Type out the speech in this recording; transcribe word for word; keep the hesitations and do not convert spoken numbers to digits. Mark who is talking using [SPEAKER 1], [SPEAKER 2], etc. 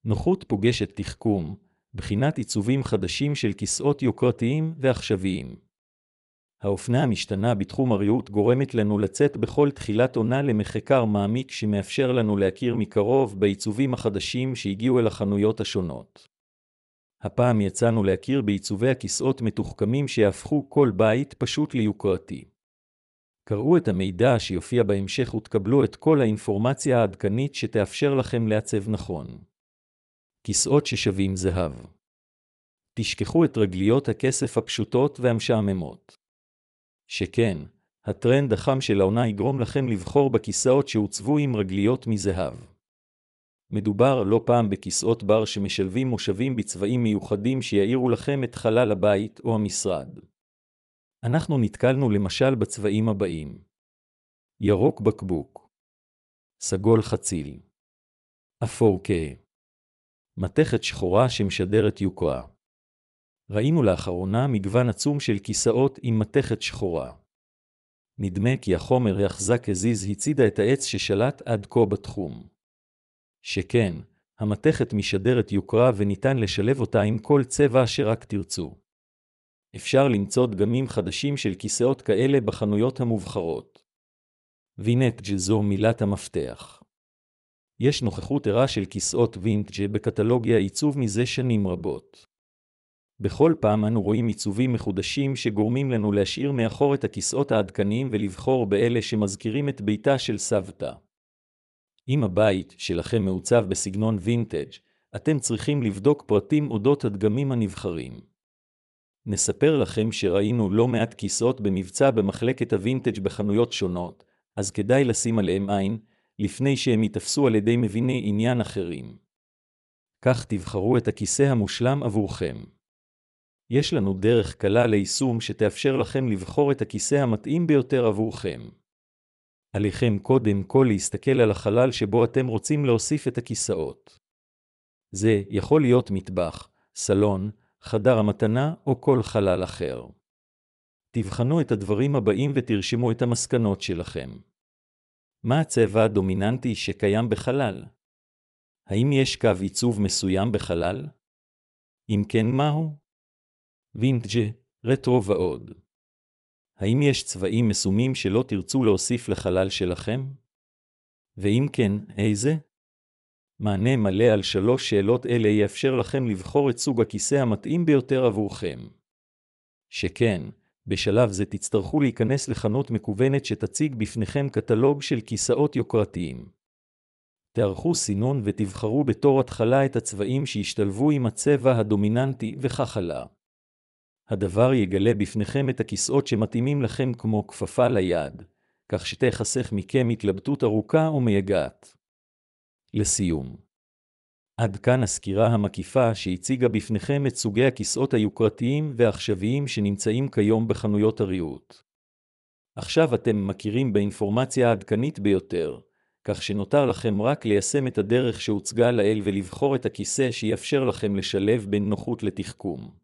[SPEAKER 1] נוחות פוגשת תחכום, בחינת עיצובים חדשים של כיסאות יוקרתיים ועכשוויים. האופנה המשתנה בתחום הריהוט גורמת לנו לצאת בכל תחילת עונה למחקר מעמיק שמאפשר לנו להכיר מקרוב בעיצובים החדשים שהגיעו אל החנויות השונות. הפעם יצאנו להכיר בעיצובי הכיסאות מתוחכמים שיהפכו כל בית פשוט ליוקרתי. קראו את המידע שיופיע בהמשך ותקבלו את כל האינפורמציה העדכנית שתאפשר לכם לעצב נכון. כיסאות ששווים זהב. תשכחו את רגליות הכסף הפשוטות והמשעממות. שכן, הטרנד החם של העונה יגרום לכם לבחור בכיסאות שהוצבו עם רגליות מזהב. מדובר לא פעם בכיסאות בר שמשלבים מושבים בצבעים מיוחדים שיעירו לכם את חלל הבית או המשרד. אנחנו נתקלנו למשל בצבעים הבאים: ירוק בקבוק, סגול חציל, אפור כהה, מתכת שחורה שמשדרת יוקרה. ראינו לאחרונה מגוון עצום של כיסאות עם מתכת שחורה. נדמה כי החומר יחזק הזיז הצידה את העץ ששלט עד כה בתחום. שכן, המתכת משדרת יוקרה וניתן לשלב אותה עם כל צבע שרק תרצו. אפשר למצוא דגמים חדשים של כיסאות כאלה בחנויות המובחרות. וינטג' זו מילת המפתח. יש נוכחות ערה של כיסאות וינטג' בקטלוגיה עיצוב מזה שנים רבות. בכל פעם אנו רואים עיצובים מחודשים שגורמים לנו להשאיר מאחור את הכיסאות העדכניים ולבחור באלה שמזכירים את ביתה של סבתא. אם הבית שלכם מעוצב בסגנון וינטג', אתם צריכים לבדוק פרטים אודות הדגמים הנבחרים. נספר לכם שראינו לא מעט כיסאות במבצע במחלקת הוינטג' בחנויות שונות, אז כדאי לשים עליהם עין, לפני שהם יתפסו על ידי מביני עניין אחרים. כך תבחרו את הכיסא המושלם עבורכם. יש לנו דרך קלה ליישום שתאפשר לכם לבחור את הכיסא המתאים ביותר עבורכם. עליכם קודם כל להסתכל על החלל שבו אתם רוצים להוסיף את הכיסאות. זה יכול להיות מטבח, סלון, חדר המתנה או כל חלל אחר. תבחנו את הדברים הבאים ותרשמו את המסקנות שלכם. מה הצבע הדומיננטי שקיים בחלל? האם יש קו עיצוב מסוים בחלל? אם כן, מהו? וינטג', רטרו ועוד. האם יש צבעים מסומים שלא תרצו להוסיף לחלל שלכם? ואם כן, איזה? מענה מלא על שלוש שאלות אלה יאפשר לכם לבחור את סוג הכיסא המתאים ביותר עבורכם. שכן, בשלב זה תצטרכו להיכנס לחנות מקוונת שתציג בפניכם קטלוג של כיסאות יוקרתיים. תערכו סינון ותבחרו בתור התחלה את הצבעים שישתלבו עם הצבע הדומיננטי וכך הלאה. הדבר יגלה בפניכם את הכיסאות שמתאימים לכם כמו כפפה ליד, כך שתחסך מכם התלבטות ארוכה ומייגעת. לסיום. עד כאן הסקירה המקיפה שהציגה בפניכם את סוגי הכיסאות היוקרתיים והעכשוויים שנמצאים כיום בחנויות הריהוט. עכשיו אתם מכירים באינפורמציה העדכנית ביותר, כך שנותר לכם רק ליישם את הדרך שהוצגה לאל ולבחור את הכיסא שיאפשר לכם לשלב בין נוחות לתחכום.